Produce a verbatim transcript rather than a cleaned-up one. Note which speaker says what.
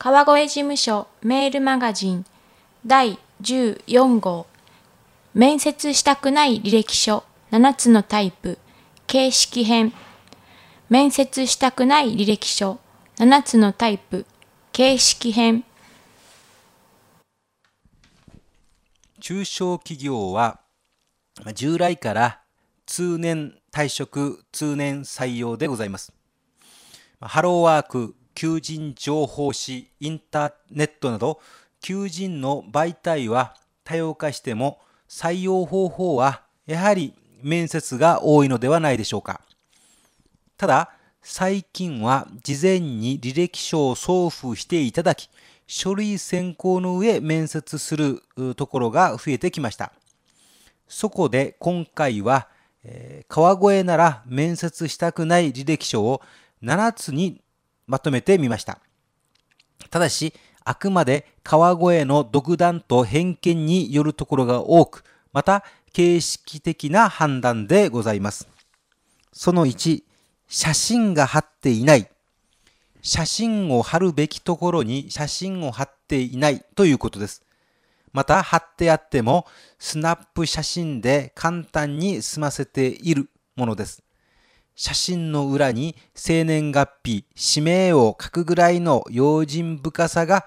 Speaker 1: 川越事務所メールマガジンだいじゅうよん号面接したくない履歴書ななつのタイプ形式編面接したくない履歴書ななつのタイプ形式編。
Speaker 2: 中小企業は従来から通年退職通年採用でございます。ハローワーク、求人情報誌、インターネットなど求人の媒体は多様化しても採用方法はやはり面接が多いのではないでしょうか。ただ最近は事前に履歴書を送付していただき、書類選考の上面接するところが増えてきました。そこで今回は、えー、川越なら面接したくない履歴書をななつにまとめてみました。ただし、あくまで川越の独断と偏見によるところが多く、また形式的な判断でございます。そのいち、写真が貼っていない。写真を貼るべきところに写真を貼っていないということです。また貼ってあってもスナップ写真で簡単に済ませているものです。写真の裏に生年月日、氏名を書くぐらいの用心深さが